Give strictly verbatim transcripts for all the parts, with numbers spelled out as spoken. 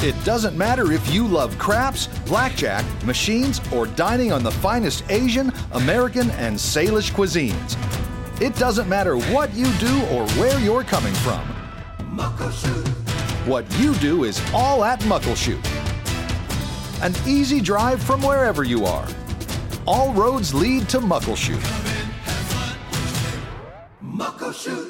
It doesn't matter if you love craps, blackjack, machines, or dining on the finest Asian, American, and Salish cuisines. It doesn't matter what you do or where you're coming from. Muckleshoot. What you do is all at Muckleshoot. An easy drive from wherever you are. All roads lead to Muckleshoot. Muckleshoot.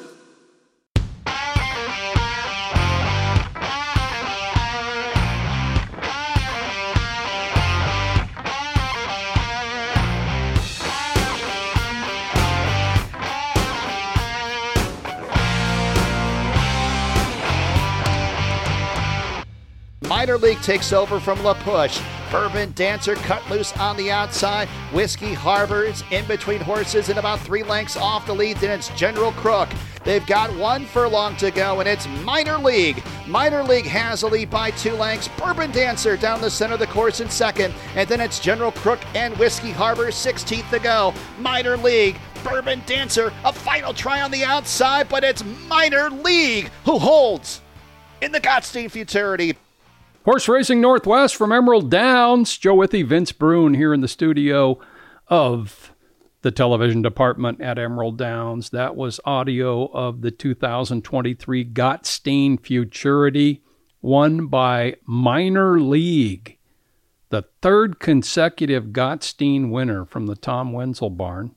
Minor League takes over from La Push. Bourbon Dancer cut loose on the outside. Whiskey Harbor is in between horses and about three lengths off the lead. Then it's General Crook. They've got one furlong to go, and it's Minor League. Minor League has a lead by two lengths. Bourbon Dancer down the center of the course in second. And then it's General Crook and Whiskey Harbor, sixteenth to go. Minor League, Bourbon Dancer, a final try on the outside, but it's Minor League who holds in the Gottstein Futurity. Horse Racing Northwest from Emerald Downs. Joe Withy, Vince Brune here in the studio of the television department at Emerald Downs. That was audio of the two thousand twenty-three Gottstein Futurity, won by Minor League, the third consecutive Gottstein winner from the Tom Wenzel barn,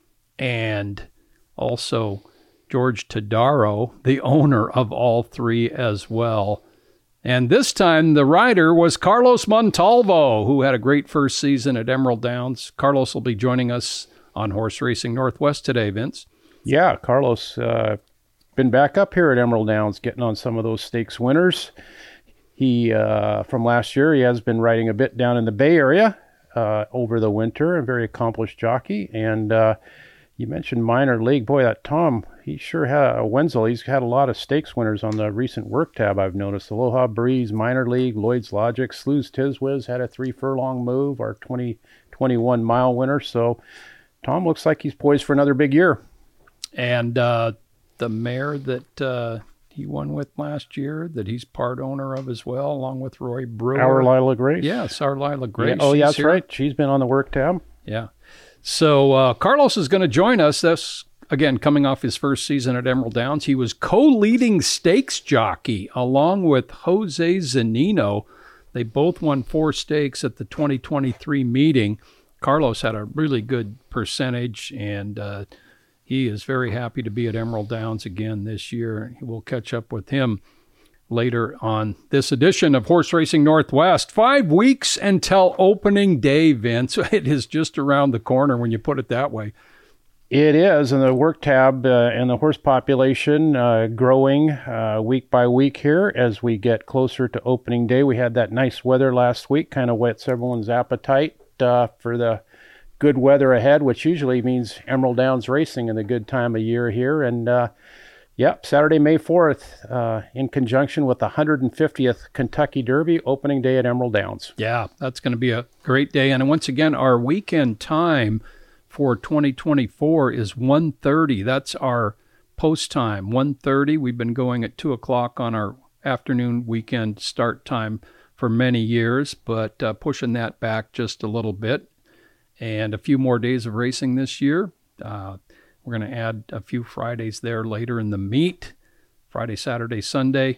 and also George Todaro, the owner of all three as well. And this time, the rider was Carlos Montalvo, who had a great first season at Emerald Downs. Carlos will be joining us on Horse Racing Northwest today, Vince. Yeah, Carlos uh, been back up here at Emerald Downs, getting on some of those stakes winners. He, uh, from last year, he has been riding a bit down in the Bay Area uh, over the winter, a very accomplished jockey. And uh, you mentioned Minor League. Boy, that Tom, he sure had a Wenzel. He's had a lot of stakes winners on the recent work tab, I've noticed. Aloha Breeze, Minor League, Lloyd's Logic, Slews Tizwiz had a three furlong move, our twenty twenty-one mile winner. So Tom looks like he's poised for another big year. And uh, the mare that uh, he won with last year, that he's part owner of as well, along with Roy Brewer. Our Lila Grace. Yes, our Lila Grace. Yeah, oh, yeah, that's here. right. She's been on the work tab. Yeah. So uh, Carlos is going to join us. That's, again, coming off his first season at Emerald Downs. He was co-leading stakes jockey along with Jose Zanino. They both won four stakes at the twenty twenty-three meeting. Carlos had a really good percentage, and uh, he is very happy to be at Emerald Downs again this year. We'll catch up with him later on this edition of Horse Racing Northwest. Five weeks until opening day, Vince. It is just around the corner when you put it that way. It is, and the work tab uh, and the horse population uh, growing uh, week by week here as we get closer to opening day. We had that nice weather last week, kind of whets everyone's appetite uh, for the good weather ahead, which usually means Emerald Downs racing in the good time of year here. And uh, Yep, Saturday, May fourth, uh, in conjunction with the one hundred fiftieth Kentucky Derby, opening day at Emerald Downs. Yeah, that's going to be a great day. And once again, our weekend time for twenty twenty-four is one thirty. That's our post time, one thirty. We've been going at two o'clock on our afternoon weekend start time for many years, but uh, pushing that back just a little bit. And a few more days of racing this year. Uh, We're going to add a few Fridays there later in the meet, Friday, Saturday, Sunday.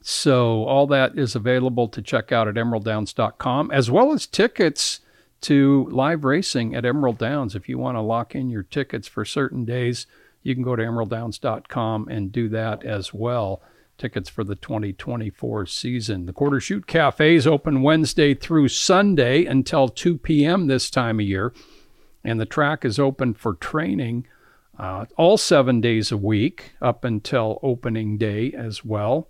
So all that is available to check out at emerald downs dot com, as well as tickets to live racing at Emerald Downs. If you want to lock in your tickets for certain days, you can go to emerald downs dot com and do that as well. Tickets for the twenty twenty-four season. The Quarter Chute Cafe is open Wednesday through Sunday until two p.m. this time of year, and the track is open for training Uh, all seven days a week up until opening day as well.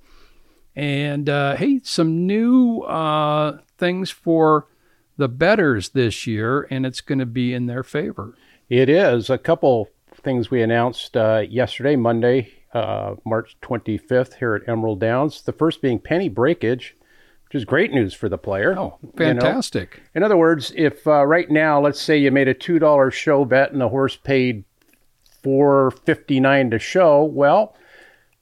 And, uh, hey, some new uh, things for the bettors this year, and it's going to be in their favor. It is. A couple things we announced uh, yesterday, Monday, uh, March twenty-fifth, here at Emerald Downs. The first being penny breakage, which is great news for the player. Oh, fantastic. You know? In other words, if uh, right now, let's say you made a two dollar show bet and the horse paid four fifty-nine to show, well,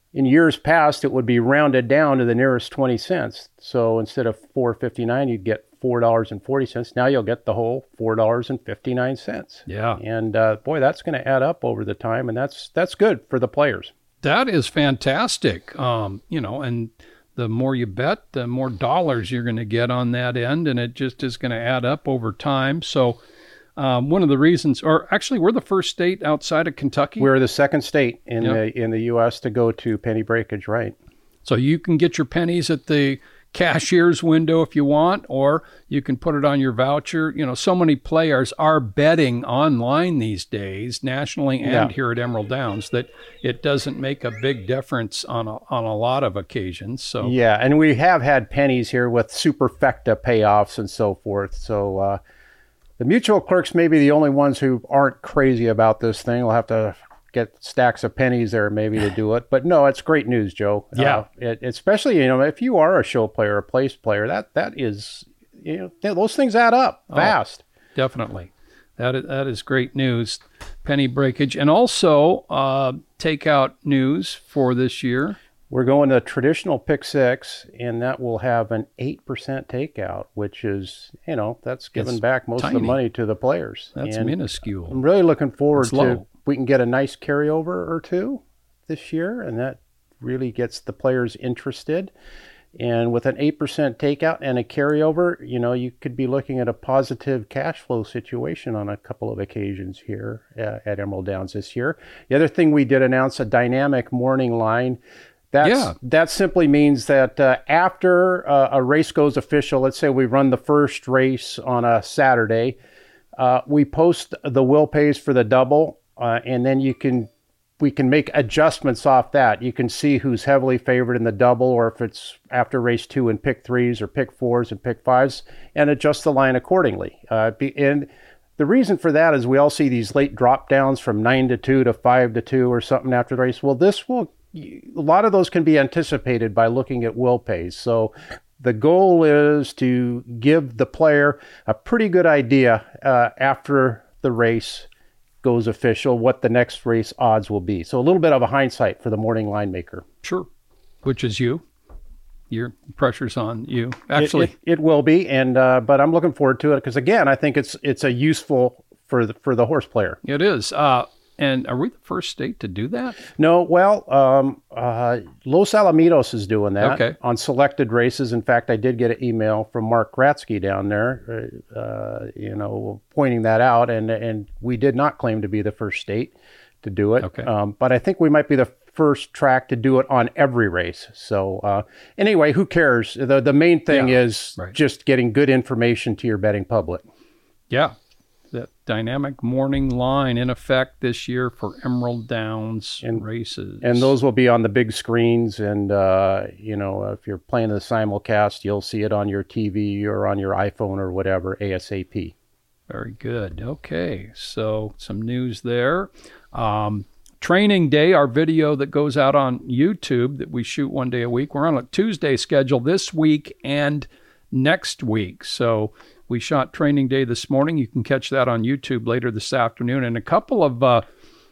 in years past, it would be rounded down to the nearest twenty cents. So instead of four fifty-nine, you'd get four dollars and forty cents. Now you'll get the whole four dollars and fifty-nine cents. Yeah. And uh, boy, that's going to add up over the time, and that's that's good for the players. That is fantastic. Um, you know, and the more you bet, the more dollars you're going to get on that end, and it just is going to add up over time. So um, one of the reasons, or actually, we're the first state outside of Kentucky. We're the second state in Yep. the in the U S to go to penny breakage, right? So you can get your pennies at the cashier's window if you want, or you can put it on your voucher. You know, so many players are betting online these days, nationally and Yeah. here at Emerald Downs, that it doesn't make a big difference on a, on a lot of occasions. So Yeah, and we have had pennies here with superfecta payoffs and so forth. So uh, the mutual clerks may be the only ones who aren't crazy about this thing. We'll have to get stacks of pennies there maybe to do it. But no, it's great news, Joe. Yeah. Uh, it, especially, you know, if you are a show player, a place player, that that is, you know, th- those things add up fast. definitely. That is, that is great news, penny breakage. And also uh, takeout news for this year. We're going to traditional pick six, and that will have an eight percent takeout, which is, you know, that's giving It's back most of tiny. the money to the players. That's And minuscule. I'm really looking forward It's to low. we can get a nice carryover or two this year, and that really gets the players interested. And with an eight percent takeout and a carryover, you know, you could be looking at a positive cash flow situation on a couple of occasions here uh, at Emerald Downs this year. The other thing we did announce, a dynamic morning line. That's, Yeah. That simply means that uh, after uh, a race goes official, let's say we run the first race on a Saturday, uh, we post the will pays for the double, uh, and then you can we can make adjustments off that. You can see who's heavily favored in the double, or if it's after race two and pick threes or pick fours and pick fives, and adjust the line accordingly. Uh, be, and the reason for that is we all see these late drop downs from nine to two to five to two or something after the race. Well, this will a lot of those can be anticipated by looking at will pays. So the goal is to give the player a pretty good idea uh, after the race goes official what the next race odds will be. So a little bit of a hindsight for the morning line maker. Sure. Which is you. Your pressure's on you. Actually, it, it, it will be, and uh, but I'm looking forward to it because again, I think it's it's a useful for the for the horse player. it is. Uh, and are we the first state to do that? No, well, um, uh, Los Alamitos is doing that Okay. on selected races. In fact, I did get an email from Mark Gratzky down there, uh, you know, pointing that out, and and we did not claim to be the first state to do it. Okay. Um, but I think we might be the first track to do it on every race. So uh, anyway, who cares? The the main thing Yeah, is right. just getting good information to your betting public. Yeah. That dynamic morning line in effect this year for Emerald Downs And- races. And those will be on the big screens. And, uh, you know, if you're playing the simulcast, you'll see it on your T V or on your iPhone or whatever, ASAP. Very good. Okay. So some news there. Um, training day, our video that goes out on YouTube that we shoot one day a week. We're on a Tuesday schedule this week and next week. So we shot training day this morning. You can catch that on YouTube later this afternoon. And a couple of uh,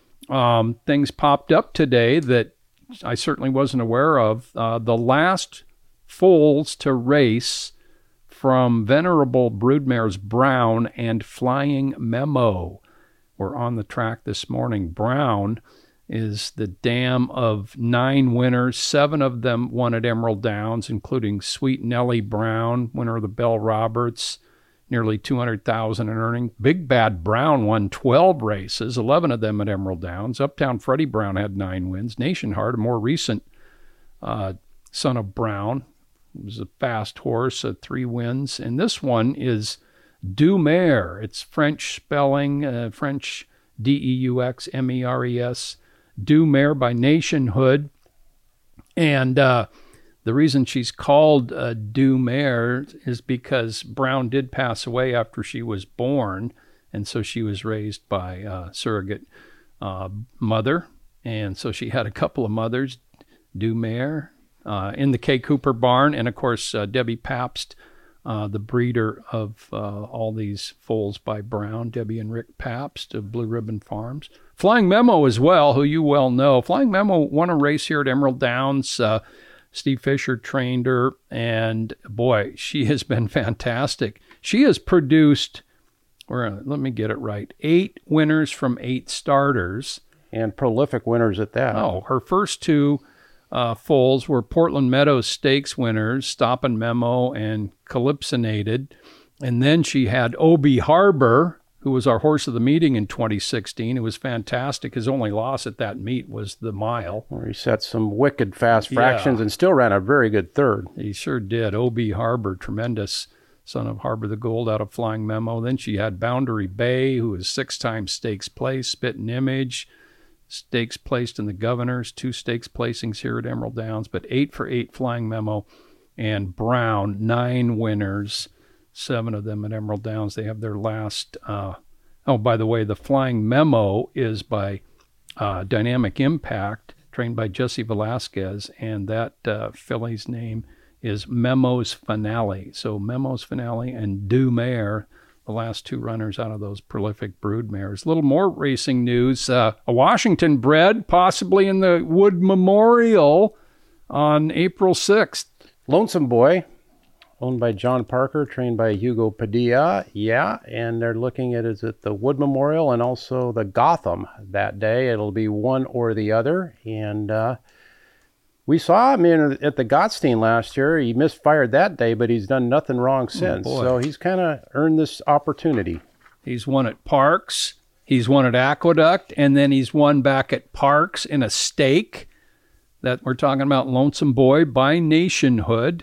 um, things popped up today that I certainly wasn't aware of. Uh, the last foals to race from Venerable Broodmares Brown and Flying Memo were on the track this morning. Brown is the dam of nine winners. Seven of them won at Emerald Downs, including Sweet Nellie Brown, winner of the Bell Roberts, nearly two hundred thousand dollars in earning. Big Bad Brown won twelve races, eleven of them at Emerald Downs. Uptown Freddie Brown had nine wins. Nation Heart, a more recent uh, son of Brown, was a fast horse, uh, three wins. And this one is Dumere. It's French spelling, uh, French D E U X M E R E S. Dumere by Nationhood. And uh, the reason she's called uh, Dumere is because Brown did pass away after she was born. And so she was raised by a surrogate uh, mother. And so she had a couple of mothers, Dumere, uh, in the K. Cooper barn. And, of course, uh, Debbie Pabst, uh, the breeder of uh, all these foals by Brown, Debbie and Rick Pabst of Blue Ribbon Farms. Flying Memo as well, who you well know. Flying Memo won a race here at Emerald Downs. Uh, Steve Fisher trained her, and boy, she has been fantastic. She has produced, or let me get it right, eight winners from eight starters. And prolific winners at that. Oh, her first two uh, foals were Portland Meadows Stakes winners, Stoppin' Memo and Calypsonated. And then she had Obi Harbor, who was our horse of the meeting in twenty sixteen. It was fantastic. His only loss at that meet was the mile. Where he set some wicked fast fractions yeah. and still ran a very good third. He sure did. Obi Harbor, tremendous son of Harbor the Gold out of Flying Memo. Then she had Boundary Bay, who was six-time stakes place, Spittin' Image, stakes placed in the Governors, two stakes placings here at Emerald Downs, but eight for eight Flying Memo. And Brown, nine winners, seven of them at Emerald Downs. They have their last, uh, oh, by the way, the Flying Memo is by uh, Dynamic Impact, trained by Jesse Velasquez, and that uh, filly's name is Memo's Finale. So Memo's Finale and Du Mare, the last two runners out of those prolific brood mares. A little more racing news. Uh, a Washington bred, possibly in the Wood Memorial on April sixth. Lonesome Boy, owned by John Parker, trained by Hugo Padilla. Yeah, and they're looking at it at the Wood Memorial and also the Gotham that day. It'll be one or the other. And uh, we saw him in, at the Gottstein last year. He misfired that day, but he's done nothing wrong since. Oh, so he's kind of earned this opportunity. He's won at Parks. He's won at Aqueduct. And then he's won back at Parks in a stake. That we're talking about Lonesome Boy by Nationhood.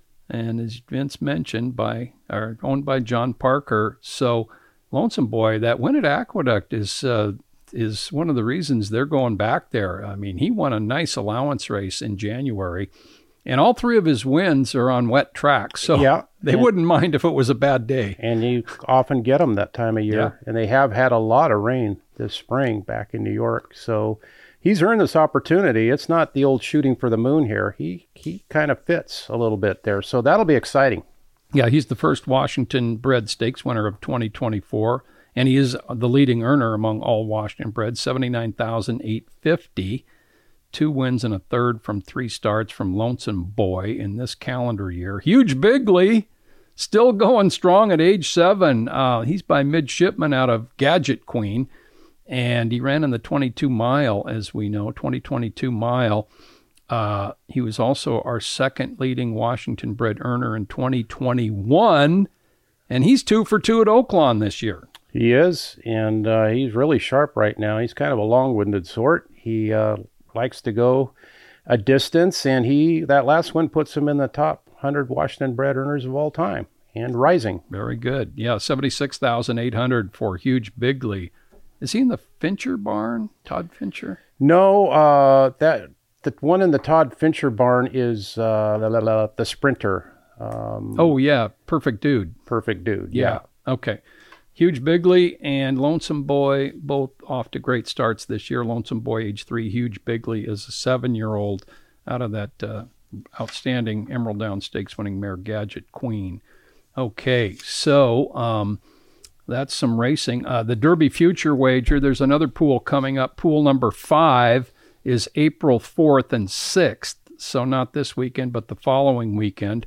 And as Vince mentioned, by or owned by John Parker. So Lonesome Boy, that win at Aqueduct is uh, is one of the reasons they're going back there. I mean, he won a nice allowance race in January, and all three of his wins are on wet tracks. So yeah, they wouldn't mind if it was a bad day. And you often get them that time of year. Yeah. And they have had a lot of rain this spring back in New York. So he's earned this opportunity. It's not the old shooting for the moon here. He he kind of fits a little bit there. So that'll be exciting. Yeah, he's the first Washington-bred stakes winner of twenty twenty-four, and he is the leading earner among all Washington-bred, seventy-nine thousand eight hundred fifty dollars. Two wins and a third from three starts from Lonesome Boy in this calendar year. Huge Bigley, still going strong at age seven. Uh, he's by midshipman out of Gadget Queen. And he ran in the twenty-two mile, as we know, twenty twenty-two mile. Uh, he was also our second leading Washington-bred earner in twenty twenty-one, and he's two for two at Oaklawn this year. He is, and uh, he's really sharp right now. He's kind of a long-winded sort. He uh, likes to go a distance, and he that last one puts him in the top one hundred Washington-bred earners of all time, and rising. Very good. Yeah, seventy-six thousand eight hundred for Huge Bigley. Is he in the Fincher barn, Todd Fincher? No, uh, that the one in the Todd Fincher barn is uh, la, la, la, the Sprinter. Um, oh, yeah, Perfect Dude. Perfect Dude, yeah. yeah. Okay. Huge Bigley and Lonesome Boy, both off to great starts this year. Lonesome Boy, age three. Huge Bigley is a seven-year-old out of that uh, outstanding Emerald Downs Stakes winning mare, Gadget Queen. Okay, so... Um, That's some racing. Uh, the Derby Future Wager, there's another pool coming up. Pool number five is April fourth and sixth. So not this weekend, but the following weekend.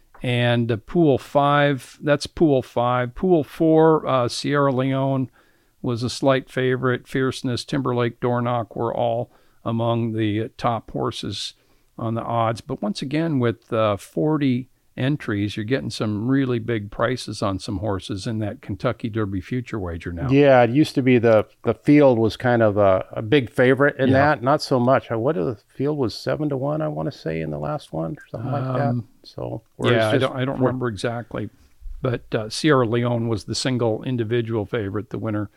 And uh, pool five, that's pool five. Pool four, uh, Sierra Leone was a slight favorite. Fierceness, Timberlake, Dornoch were all among the top horses on the odds. But once again, with uh, forty entries, you're getting some really big prices on some horses in that Kentucky Derby Future Wager now. Yeah, it used to be the the field was kind of a, a big favorite in yeah. that. Not so much. What the field was seven to one, I want to say, in the last one, or something um, like that. So yeah, I don't I don't remember exactly, but uh, Sierra Leone was the single individual favorite, the winner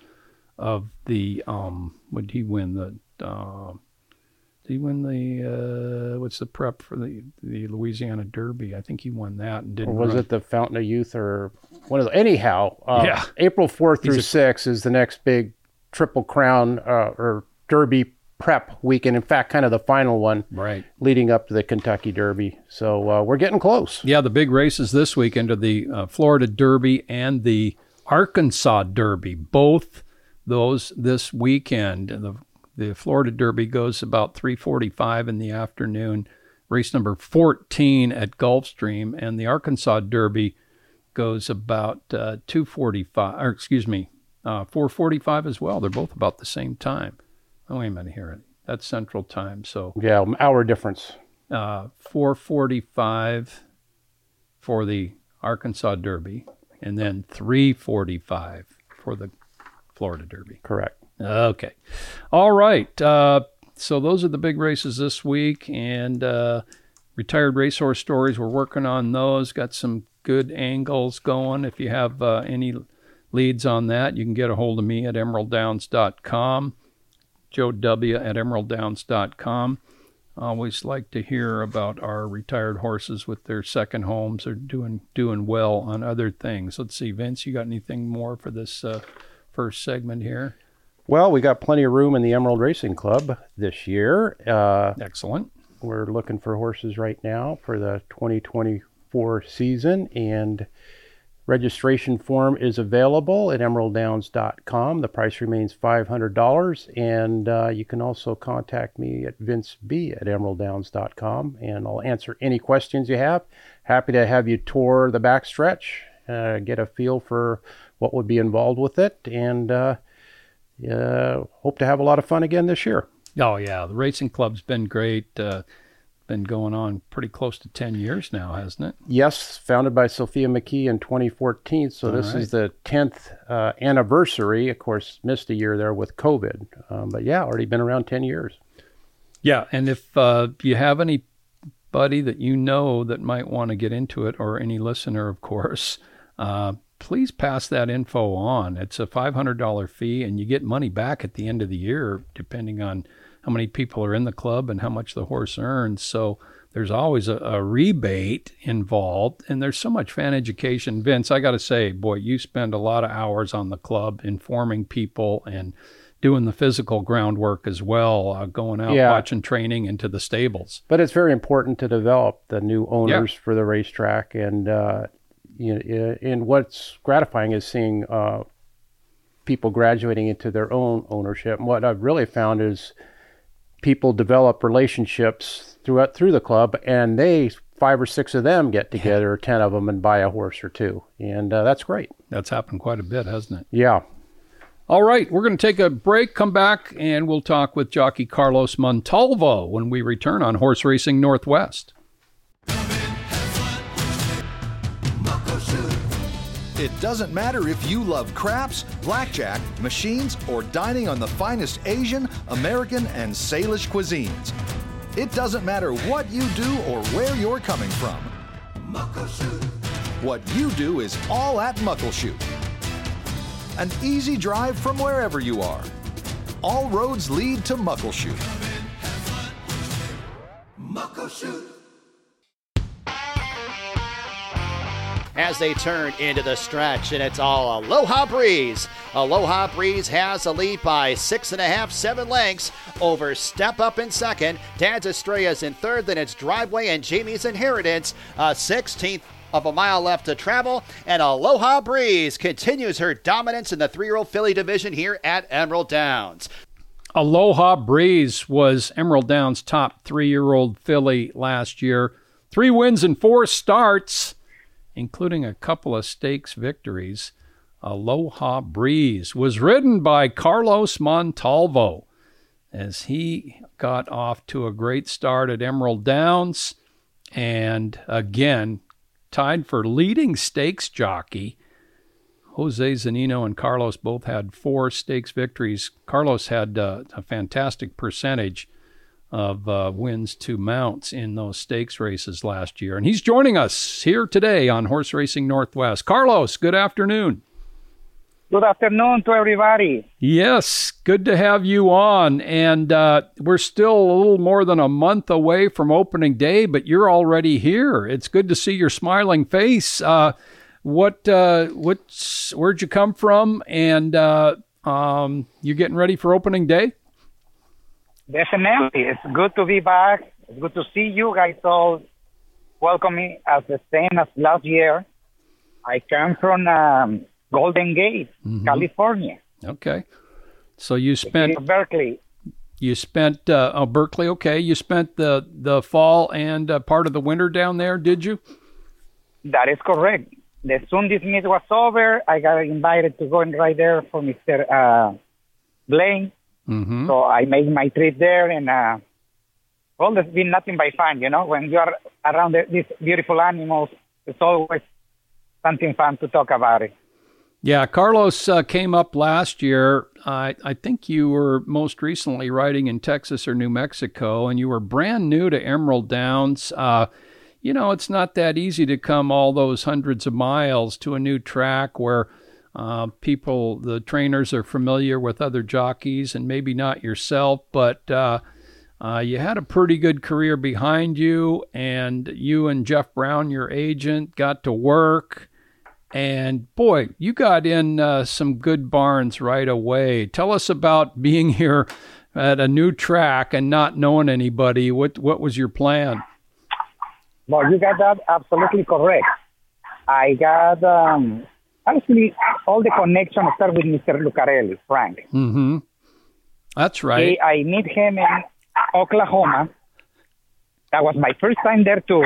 of the um. What did he win the? Uh, Did he win the, uh, what's the prep for the, the Louisiana Derby? I think he won that and didn't Or was run. it the Fountain of Youth or one of those? Anyhow, uh, yeah. April fourth through a, sixth is the next big Triple Crown uh, or Derby prep weekend. In fact, kind of the final one right. leading up to the Kentucky Derby. So uh, we're getting close. Yeah, the big races this weekend are the uh, Florida Derby and the Arkansas Derby, both those this weekend. The the Florida Derby goes about three forty-five in the afternoon. Race number fourteen at Gulfstream, and the Arkansas Derby goes about uh, two forty-five, or excuse me, uh, four forty-five as well. They're both about the same time. Oh, wait a minute here. That's Central Time, so yeah, hour difference. Uh, four forty-five for the Arkansas Derby, and then three forty-five for the Florida Derby. Correct. Okay. All right. Uh, so those are the big races this week, and uh, retired racehorse stories. We're working on those. Got some good angles going. If you have uh, any leads on that, you can get a hold of me at emerald downs dot com, Joe W. at emerald downs dot com. I always like to hear about our retired horses with their second homes. They're doing doing well on other things. Let's see, Vince, you got anything more for this uh, first segment here? Well, we got plenty of room in the Emerald Racing Club this year. Uh, Excellent. We're looking for horses right now for the twenty twenty-four season, and registration form is available at emerald downs dot com. The price remains five hundred dollars, and uh, you can also contact me at vince b at emerald downs dot com, and I'll answer any questions you have. Happy to have you tour the backstretch, uh, get a feel for what would be involved with it, and uh, uh, hope to have a lot of fun again this year. Oh, yeah. The racing club's been great. Uh, been going on pretty close to ten years now, hasn't it? Yes, founded by Sophia McKee in twenty fourteen. So All this right. is the tenth uh, anniversary. Of course, missed a year there with COVID. Um, but yeah, already been around ten years. Yeah, and if uh, you have anybody that you know that might want to get into it, or any listener, of course, uh, please pass that info on. It's a five hundred dollars fee, and you get money back at the end of the year, depending on how many people are in the club and how much the horse earns. So there's always a, a rebate involved, and there's so much fan education. Vince, I got to say, boy, you spend a lot of hours on the club informing people and doing the physical groundwork as well, uh, going out, Yeah. watching training into the stables. But it's very important to develop the new owners Yeah. for the racetrack. And, uh, you know, and what's gratifying is seeing uh, people graduating into their own ownership. And what I've really found is people develop relationships throughout through the club, and they five or six of them get together, ten of them, and buy a horse or two, and uh, that's great. That's happened quite a bit, hasn't it? Yeah. All right, we're going to take a break, come back, and we'll talk with jockey Carlos Montalvo when we return on Horse Racing Northwest. It doesn't matter if you love craps, blackjack, machines, or dining on the finest Asian, American, and Salish cuisines. It doesn't matter what you do or where you're coming from. Muckleshoot. What you do is all at Muckleshoot. An easy drive from wherever you are. All roads lead to Muckleshoot. Muckleshoot. As they turn into the stretch, and it's all Aloha Breeze. Aloha Breeze has a lead by six and a half, seven lengths over Step Up in second. Dad's Estrella's in third, then it's Driveway and Jamie's Inheritance, a sixteenth of a mile left to travel, and Aloha Breeze continues her dominance in the three-year-old filly division here at Emerald Downs. Aloha Breeze was Emerald Downs' top three-year-old filly last year. Three wins and four starts, including a couple of stakes victories. Aloha Breeze was ridden by Carlos Montalvo as he got off to a great start at Emerald Downs, and again tied for leading stakes jockey. Jose Zanino and Carlos both had four stakes victories. Carlos had uh, a fantastic percentage of uh, wins to mounts in those stakes races last year. And he's joining us here today on Horse Racing Northwest. Carlos, good afternoon. Good afternoon to everybody. Yes, good to have you on. And uh, we're still a little more than a month away from opening day, but you're already here. It's good to see your smiling face. Uh, what, uh, what's, where'd you come from? And uh, um, you getting ready for opening day? Definitely. It's good to be back. It's good to see you guys all welcome me as the same as last year. I come from um, Golden Gate, mm-hmm. California. Okay. So you spent Berkeley. You spent uh, oh Berkeley. Okay, you spent the the fall and uh, part of the winter down there, did you? That is correct. The soon this meet was over, I got invited to go and ride there for Mister Uh, Blaine. Mm-hmm. So I made my trip there, and uh, well, there's been nothing but fun, you know. When you are around the, these beautiful animals, it's always something fun to talk about it. Yeah, Carlos uh, came up last year. I I think you were most recently riding in Texas or New Mexico, and you were brand new to Emerald Downs. Uh, you know, it's not that easy to come all those hundreds of miles to a new track where uh, people, the trainers, are familiar with other jockeys and maybe not yourself, but uh, uh, you had a pretty good career behind you, and you and Jeff Brown, your agent, got to work. And boy, you got in uh, some good barns right away. Tell us about being here at a new track and not knowing anybody. What what was your plan? Well, you got that absolutely correct. I got um, actually all the connections start with Mister Lucarelli, Frank. Mm-hmm. That's right. He, I meet him in Oklahoma. That was my first time there too.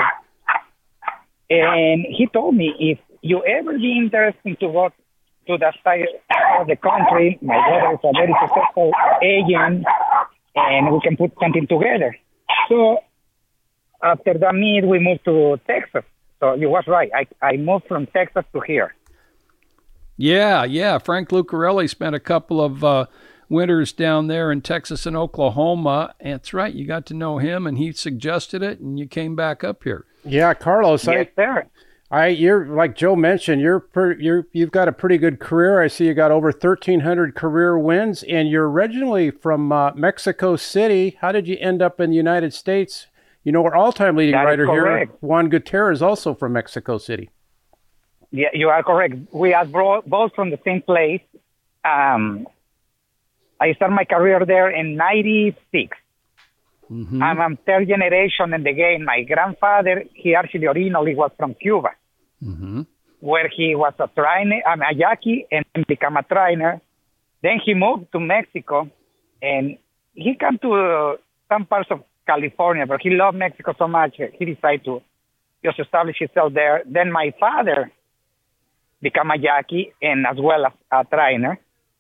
And he told me, if you ever be interested to go to that side of the country, my brother is a very successful agent, and we can put something together. So after that meet, we moved to Texas. So you was right. I, I moved from Texas to here. Yeah, yeah. Frank Lucarelli spent a couple of uh, winters down there in Texas and Oklahoma. And that's right. You got to know him, and he suggested it, and you came back up here. Yeah, Carlos. Yes, I, sir. I, you're like Joe mentioned. You're, per, you're, you've got a pretty good career. I see you got over thirteen hundred career wins, and you're originally from uh, Mexico City. How did you end up in the United States? You know, our all-time leading That is rider here, correct. Juan Gutierrez, is also from Mexico City. Yeah, you are correct. We are bro- both from the same place. Um, I started my career there in ninety-six. Mm-hmm. I'm a third generation in the game. My grandfather, he actually originally was from Cuba, Mm-hmm. where he was a trainer, um, a jockey, and became a trainer. Then he moved to Mexico, and he came to uh, some parts of California, but he loved Mexico so much, he decided to just establish himself there. Then my father became a jockey and as well as a trainer.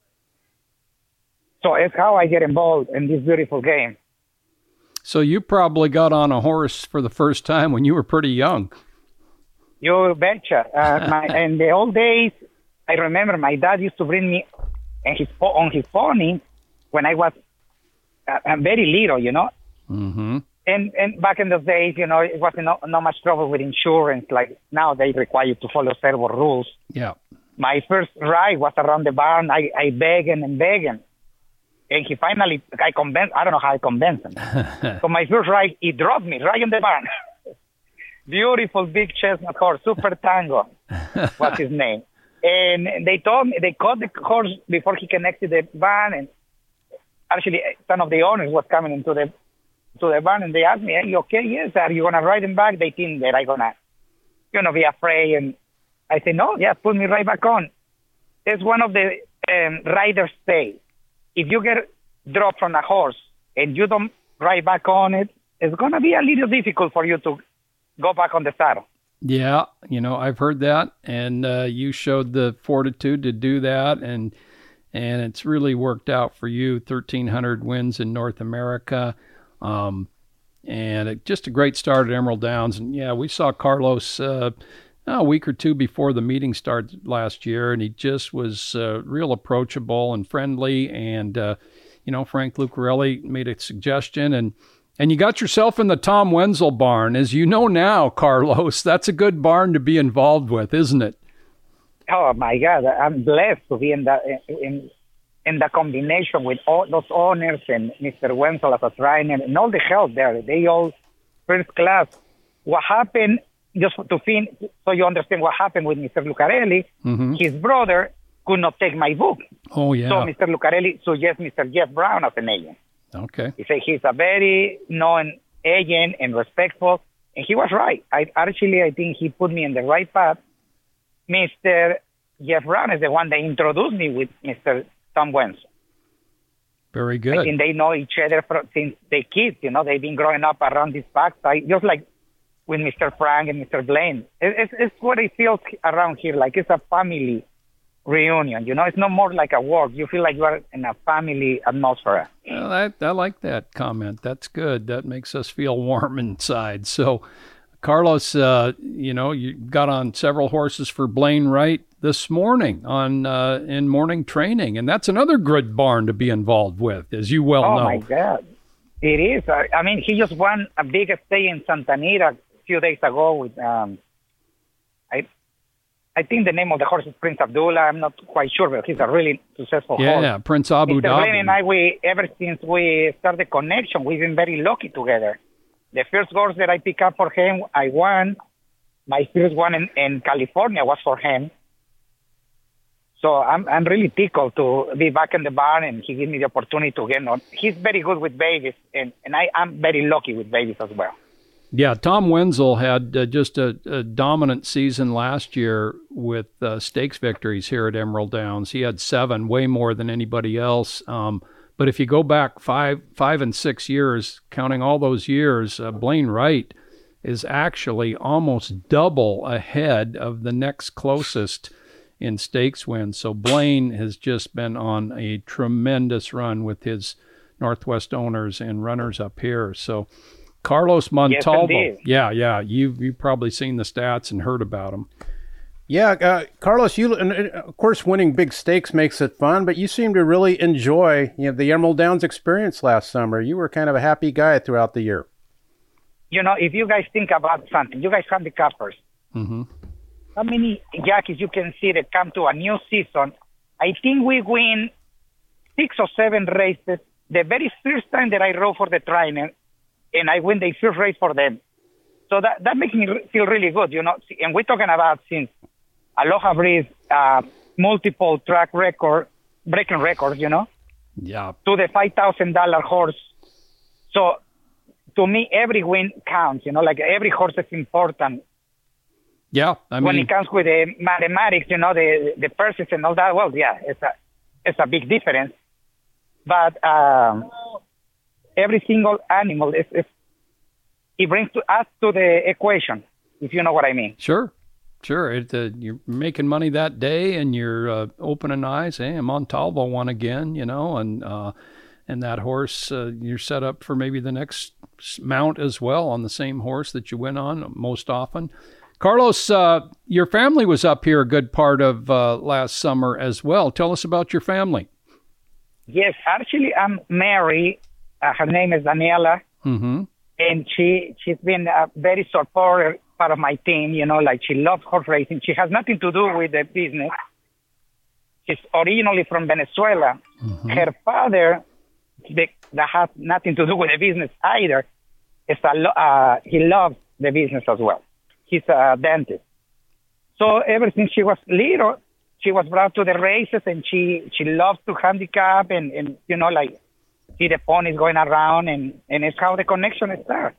So it's how I get involved in this beautiful game. So you probably got on a horse for the first time when you were pretty young. You betcha. Uh, my, in the old days, I remember my dad used to bring me and his po- on his pony when I was uh, uh, very little, you know. Mm-hmm. And and back in those days, you know, it wasn't no, no much trouble with insurance. Like now, they require you to follow several rules. Yeah. My first ride was around the barn. I, I begged and begged him. And he finally, I convinced, I don't know how I convinced him. So my first ride, he dropped me right in the barn. Beautiful big chestnut horse, Super Tango was his name. And they told me, they caught the horse before he connected the barn. And actually, some of the owners was coming into the to the barn, and they asked me, "Are you okay? Yes. Are you going to ride him back?" They think that I'm going to, you know, be afraid. And I said, "No, yeah, put me right back on." It's one of the um, riders say, if you get dropped from a horse and you don't ride back on it, it's going to be a little difficult for you to go back on the saddle. Yeah, you know, I've heard that, and uh, you showed the fortitude to do that, and and it's really worked out for you. thirteen hundred wins in North America, um, and it, just a great start at Emerald Downs. And yeah, we saw Carlos uh, a week or two before the meeting started last year, and he just was uh, real approachable and friendly. And uh, you know, Frank Lucarelli made a suggestion, and and you got yourself in the Tom Wenzel barn. As you know now, Carlos, that's a good barn to be involved with, isn't it? Oh my God, I'm blessed to be in the in in the combination with all those owners and Mister Wenzel as a trainer and all the help there. They all first class. What happened, just to fin, so you understand what happened with Mister Lucarelli, Mm-hmm. his brother could not take my book. Oh, yeah. So Mister Lucarelli suggests Mister Jeff Brown as an agent. Okay. He said he's a very known agent and respectful, and he was right. I actually, I think he put me in the right path. Mister Jeff Brown is the one that introduced me with Mister Tom Wenzel. Very good. I think they know each other from, since they're kids. You know, they've been growing up around this backside, just like with Mister Frank and Mister Blaine. It, it's, it's what it feels around here, like it's a family reunion. You know, it's not more like a work. You feel like you are in a family atmosphere. Well, I, I like that comment. That's good. That makes us feel warm inside. So, Carlos, uh, you know, you got on several horses for Blaine Wright this morning on uh, in morning training, and that's another good barn to be involved with, as you well oh, know. Oh, my God. It is. I, I mean, he just won a big stay in Santa Anita a few days ago with, um, I I think the name of the horse is Prince Abdullah. I'm not quite sure, but he's a really successful yeah, horse. Yeah, Prince Abu Mister Dhabi. Blaine and I, we, ever since we started the connection, we've been very lucky together. The first horse that I picked up for him, I won. My first one in, in California was for him. So I'm I'm really tickled to be back in the barn, and he gave me the opportunity to get on. He's very good with babies, and, and I, I'm very lucky with babies as well. Yeah, Tom Wenzel had uh, just a, a dominant season last year with uh, stakes victories here at Emerald Downs. He had seven, way more than anybody else. Um, but if you go back five, five and six years, counting all those years, uh, Blaine Wright is actually almost double ahead of the next closest in stakes wins. So Blaine has just been on a tremendous run with his Northwest owners and runners up here. So Carlos Montalvo, yes, yeah, yeah, you've you've probably seen the stats and heard about him. Yeah, uh, Carlos, you and of course winning big stakes makes it fun, but you seem to really enjoy you know the Emerald Downs experience last summer. You were kind of a happy guy throughout the year. You know, if you guys think about something, you guys handicappers. Mm-hmm. How many jockeys you can see that come to a new season? I think we win six or seven races the very first time that I rode for the trainer, and I win the first race for them. So that that makes me feel really good, you know. And we're talking about since Aloha Breeze, uh, multiple track record, breaking records, you know. Yeah. To the five thousand dollars horse. So to me, every win counts, you know, like every horse is important. Yeah, I mean, when it comes with the mathematics, you know, the the purses and all that, well, yeah, it's a it's a big difference. But um, every single animal is, is it brings to us to the equation, if you know what I mean. Sure, sure. It, uh, you're making money that day, and you're uh, opening eyes. Hey, Montalvo won again, you know, and uh, and that horse, uh, you're set up for maybe the next mount as well on the same horse that you win on most often. Carlos, uh, your family was up here a good part of uh, last summer as well. Tell us about your family. Yes, actually, I'm married. Uh, her name is Daniela, mm-hmm. and she, she's been a very supportive part of my team. You know, like she loves horse racing. She has nothing to do with the business. She's originally from Venezuela. Mm-hmm. Her father, that has nothing to do with the business either, is a lo- uh, he loves the business as well. He's a dentist. So ever since she was little, she was brought to the races, and she, she loves to handicap and, and, you know, like see the ponies going around, and, and it's how the connection starts.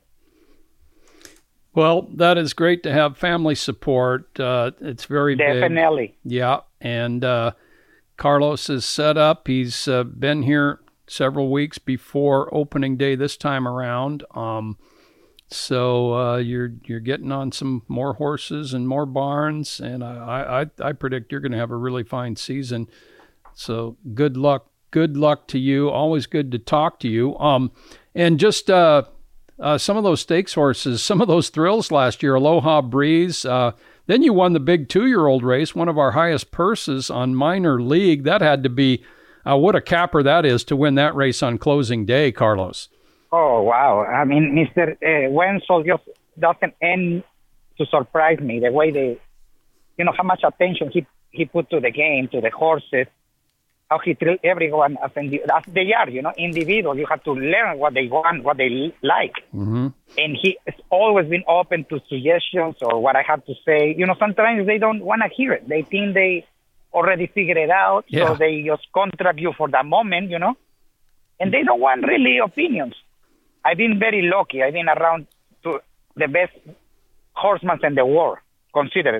Well, that is great to have family support. Uh, it's very Definitely. big. Yeah, and uh, Carlos is set up. He's uh, been here several weeks before opening day this time around. Um So uh, you're you're getting on some more horses and more barns, and I I, I predict you're going to have a really fine season. So good luck, good luck to you. Always good to talk to you. Um, and just uh, uh, some of those stakes horses, some of those thrills last year. Aloha Breeze. Uh, then you won the big two-year-old race, one of our highest purses on minor league. That had to be uh, what a capper that is to win that race on closing day, Carlos. Oh, wow. I mean, Mister Uh, Wenzel just doesn't end to surprise me. The way they, you know, how much attention he, he put to the game, to the horses, how he treats everyone as, indi- as they are, you know, individual. You have to learn what they want, what they like. Mm-hmm. And he has always been open to suggestions or what I have to say. You know, sometimes they don't want to hear it. They think they already figured it out, yeah. so they just contract you for that moment, you know, and they don't want really opinions. I've been very lucky. I've been around to the best horsemen in the world, considered,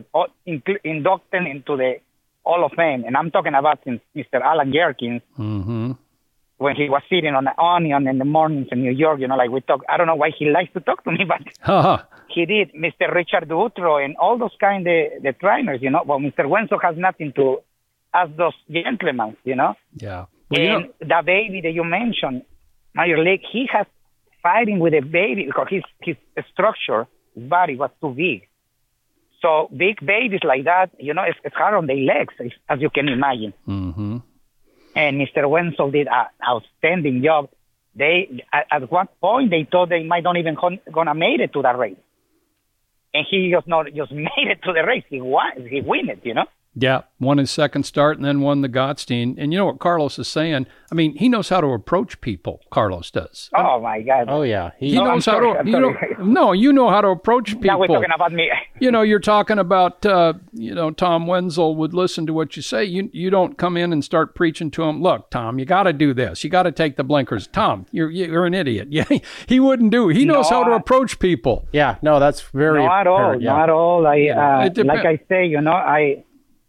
inducted into the Hall of Fame. And I'm talking about since Mister Alan Jerkins, mm-hmm. when he was sitting on the Onion in the mornings in New York, you know, like we talk. I don't know why he likes to talk to me, but Uh-huh. he did. Mister Richard Dutro and all those kind of the trainers, you know. Well, Mister Wenzel has nothing to ask those gentlemen, you know. Yeah. Well, you and know, the baby that you mentioned, Major League, he has fighting with a baby because his his structure, his body was too big. So big babies like that, you know, it's, it's hard on their legs, as you can imagine. mm-hmm. And Mister Wenzel did an outstanding job. They at, at one point they thought they might not even con- gonna make it to the race, and he just not just made it to the race. He won. He win it, you know. Yeah, won his second start and then won the Gottstein. And you know what Carlos is saying? I mean, he knows how to approach people, Carlos does. Oh, my God. Oh, yeah. He, He No, knows I'm how sorry, to, I'm you sorry. know, no, you know how to approach people. Now we're talking about me. You know, you're talking about, uh, you know, Tom Wenzel would listen to what you say. You you don't come in and start preaching to him. Look, Tom, you got to do this. You got to take the blinkers. Tom, you're you're an idiot. Yeah, he wouldn't do. He knows No, how to I- approach people. yeah, no, that's very Not at all. apparent, yeah. Not at all. I, uh, It dep- like I say, you know, I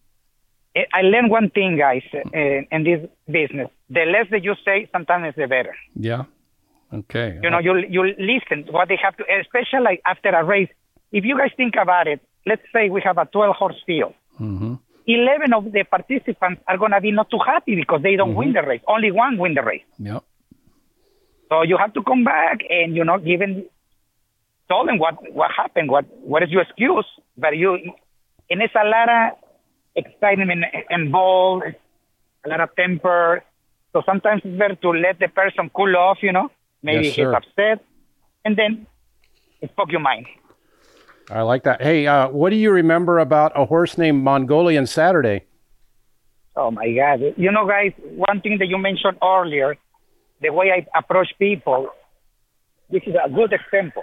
I learned one thing, guys, in, in this business. The less that you say, sometimes the better. Yeah. Okay. You know, you you listen to what they have to, especially like after a race. If you guys think about it, let's say we have a twelve horse field. Mm-hmm. eleven of the participants are going to be not too happy because they don't win the race. Only one win the race. Yep. So you have to come back and, you know, given, tell them what, what happened, what, what is your excuse. But you, and it's a lot of excitement involved, a lot of temper. So sometimes it's better to let the person cool off, you know. Maybe Yes, he's sir. upset, and then spoke your mind. I like that. Hey, uh, what do you remember about a horse named Mongolian Saturday? Oh, my God. You know, guys, one thing that you mentioned earlier, the way I approach people, this is a good example.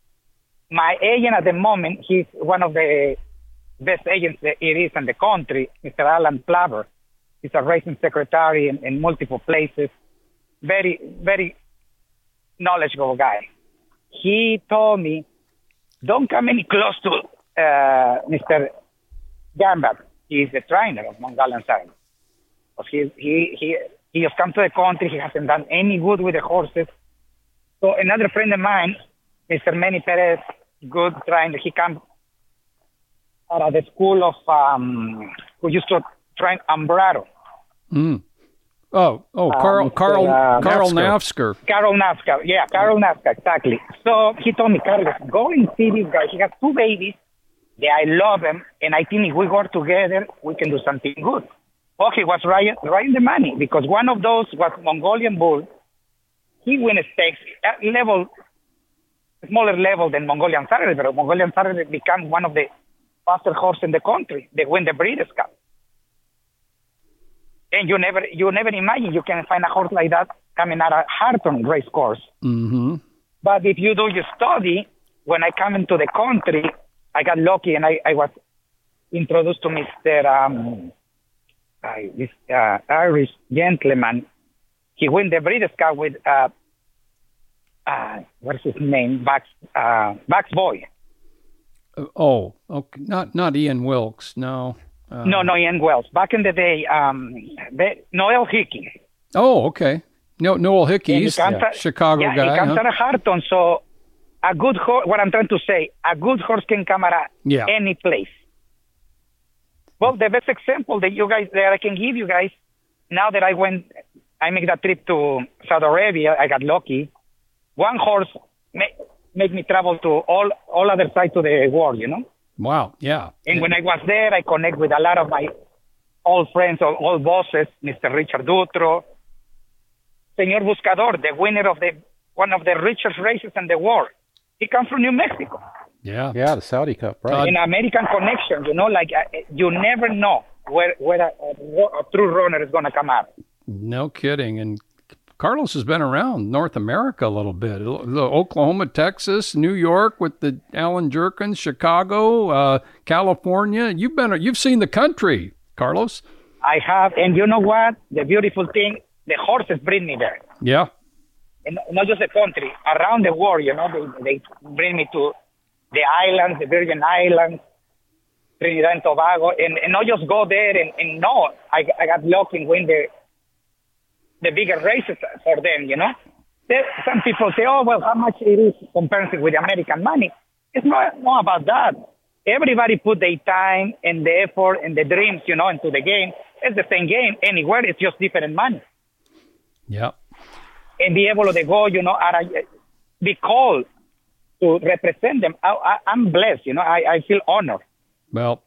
My agent at the moment, he's one of the best agents that it is in the country, Mister Alan Plaver. He's a racing secretary in, in multiple places. Very, very knowledgeable guy. He told me, don't come any close to uh, Mister Gambach. He's the trainer of Mongolian Saturday. Because he, he, he, he has come to the country. He hasn't done any good with the horses. So another friend of mine, Mister Manny Perez, good trainer, he comes out of the school of, um, who used to train Ambraro. Mm. Oh, oh, Carl, Um, Carl, uh, Carl Nafzger. Nafzger. Carol Nazca, yeah, Carol Nazca, exactly. So he told me, Carlos, go and see this guy. He has two babies. They, I love them, and I think if we work together, we can do something good. Oh, he was right, right in the money, because one of those was Mongolian Bull. He win a stakes at level, smaller level than Mongolian Saturday, but Mongolian Saturday became one of the faster horses in the country. They win the Breeders' Cup. And you never, you never imagine you can find a horse like that coming out of Harton race course. Mm-hmm. But if you do your study, when I come into the country, I got lucky and I, I was introduced to Mister Um, uh, this uh, Irish gentleman. He won the Breeders' Cup with, uh, uh, what is his name? Bax, uh, Bax Boy. Oh, okay. Not not Ian Wilkes. No. Uh, No, no, Ian Wells. Back in the day, um, the, Noel Hickey. Oh, okay. No, Noel Hickey, And he he's comes a out- Chicago yeah, guy. he comes huh? out of Harton. So a good horse, what I'm trying to say, a good horse can come out of Yeah. any place. Well, the best example that you guys, that I can give you guys, now that I went, I make that trip to Saudi Arabia, I got lucky. One horse make, make me travel to all, all other sides of the world, you know? Wow. Yeah. And when I was there, I connect with a lot of my old friends, or old bosses, Mister Richard Dutro, Señor Buscador, the winner of the one of the richest races in the world. He comes from New Mexico. Yeah. Yeah, the Saudi Cup, right? In American connection, you know, like uh, you never know where where a, a, a true runner is going to come out. No kidding. And Carlos has been around North America a little bit. The Oklahoma, Texas, New York with the Alan Jerkins, Chicago, uh, California. You've been, you've seen the country, Carlos. I have, and you know what? The beautiful thing, the horses bring me there. Yeah. And not just the country, around the world, you know, they, they bring me to the islands, the Virgin Islands, Trinidad and Tobago, and, and not just go there and, and no, I, I got lucky and win the the bigger races for them, you know. There, some people say, oh, well, how much it is compared with the American money. It's not, not about that. Everybody put their time and the effort and the dreams, you know, into the game. It's the same game anywhere. It's just different money. Yeah. And be able to go, you know, at a, be called to represent them. I, I, I'm blessed, you know. I, I feel honored. Well,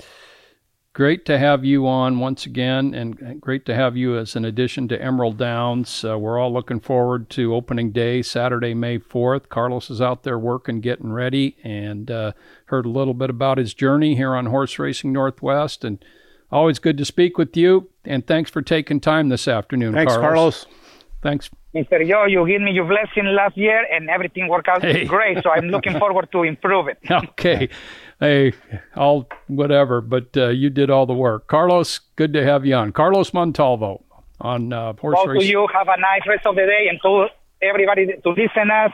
great to have you on once again, and great to have you as an addition to Emerald Downs. Uh, we're all looking forward to opening day, Saturday, May fourth. Carlos is out there working, getting ready, and uh, heard a little bit about his journey here on Horse Racing Northwest. And always good to speak with you, and thanks for taking time this afternoon, Thanks, Carlos. Carlos. Thanks. Mister Joe, you gave me your blessing last year, and everything worked out Hey. great, so I'm looking forward to improve it. Okay. Hey, I'll whatever, but uh, you did all the work. Carlos, good to have you on. Carlos Montalvo on uh, Horse Both of Racing. you have a nice rest of the day, and to everybody to listen us,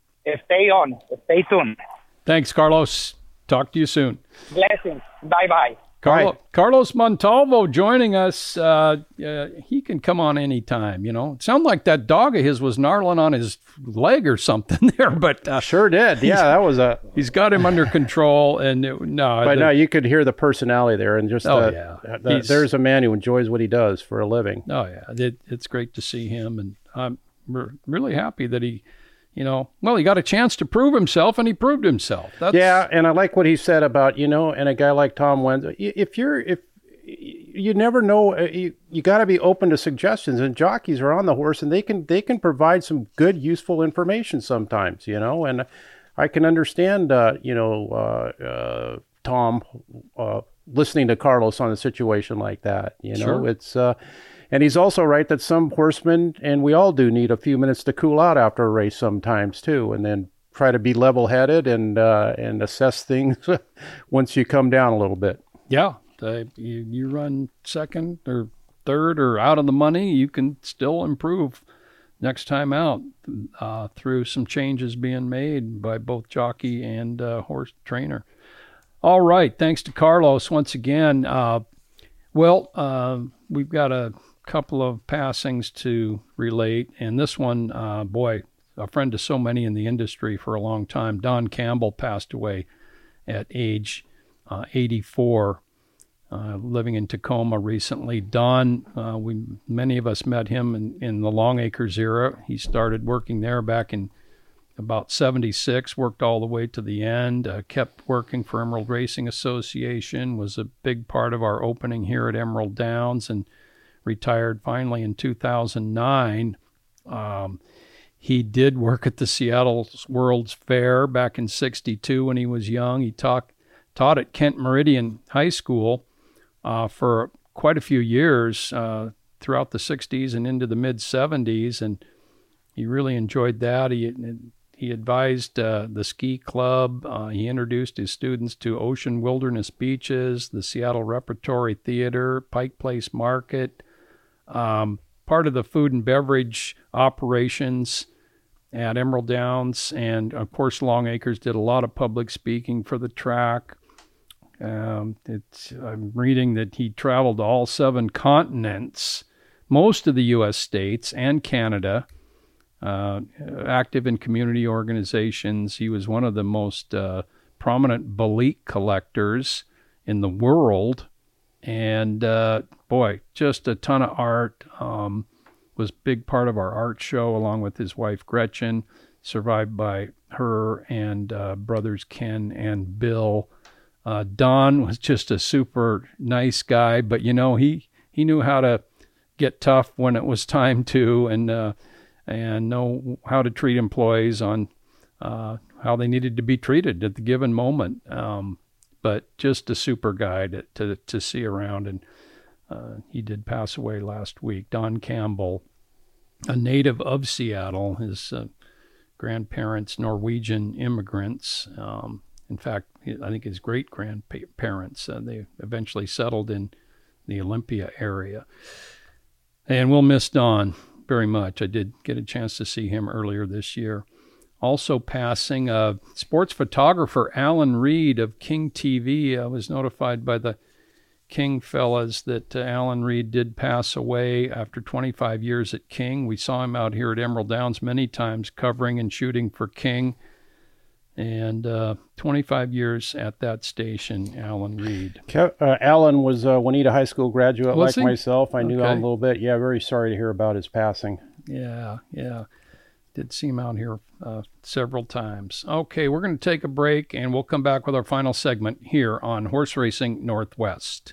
stay on, stay tuned. Thanks, Carlos. Talk to you soon. Blessings. Bye-bye. Carlo, Right. Carlos Montalvo joining us. Uh, uh, he can come on anytime, you know. It sounded like that dog of his was gnarling on his leg or something there, but uh, Sure did. Yeah, that was a. he's got him under control. And it, no, But the- no, you could hear the personality there, and just Oh, uh, yeah. the- He's- there's a man who enjoys what he does for a living. oh yeah, it, it's great to see him, and I'm re- really happy that he, you know, well, he got a chance to prove himself, and he proved himself. That's, Yeah, and I like what he said about, you know, and a guy like Tom Wenzel. If you're if you never know, uh, you, you got to be open to suggestions, and jockeys are on the horse, and they can they can provide some good, useful information sometimes, you know. And I can understand, uh, you know, uh, uh, Tom uh, listening to Carlos on a situation like that. You know, Sure. it's. Uh, And he's also right that some horsemen, and we all do, need a few minutes to cool out after a race sometimes too, and then try to be level-headed and uh, and assess things once you come down a little bit. yeah. Uh, you, you run second or third or out of the money, you can still improve next time out uh, through some changes being made by both jockey and uh, horse trainer. All right. Thanks to Carlos once again. Uh, well, uh, we've got a couple of passings to relate, and this one, uh, boy, a friend to so many in the industry for a long time. Don Campbell passed away at age uh, eighty-four. Uh, living in Tacoma recently. Don, uh, we many of us met him in, in the Long Acres era. He started working there back in about seventy-six, worked all the way to the end, uh, kept working for Emerald Racing Association, was a big part of our opening here at Emerald Downs, and retired finally in two thousand nine. Um, he did work at the Seattle World's Fair back in sixty-two when he was young. He taught, taught at Kent Meridian High School Uh, for quite a few years uh, throughout the sixties and into the mid-seventies, and he really enjoyed that. He he advised uh, the ski club. Uh, he introduced his students to Ocean Wilderness Beaches, the Seattle Repertory Theater, Pike Place Market, um, part of the food and beverage operations at Emerald Downs, and of course Long Acres did a lot of public speaking for the track. Um, it's, I'm reading that he traveled to all seven continents, most of the U S states and Canada, uh, active in community organizations. He was one of the most uh, prominent Balik collectors in the world. And uh, boy, just a ton of art. Um, was a big part of our art show along with his wife Gretchen, survived by her and uh, brothers Ken and Bill. Uh, Don was just a super nice guy, but you know, he, he knew how to get tough when it was time to, and uh, and know how to treat employees on uh, how they needed to be treated at the given moment. Um, but just a super guy to to, to see around, and uh, he did pass away last week. Don Campbell, a native of Seattle, his uh, grandparents Norwegian immigrants. Um, In fact, I think his great-grandparents, uh, they eventually settled in the Olympia area. And we'll miss Don very much. I did get a chance to see him earlier this year. Also passing, uh, sports photographer Alan Reed of King T V. I was notified by the King fellas that uh, Alan Reed did pass away after twenty-five years at King. We saw him out here at Emerald Downs many times covering and shooting for King. And uh, twenty-five years at that station, Alan Reed. Kev, uh, Alan was a Juanita High School graduate Was like he? myself. I knew Okay. Alan a little bit. Yeah, very sorry to hear about his passing. Yeah, yeah. Did see him out here uh, several times. Okay, we're going to take a break, and we'll come back with our final segment here on Horse Racing Northwest.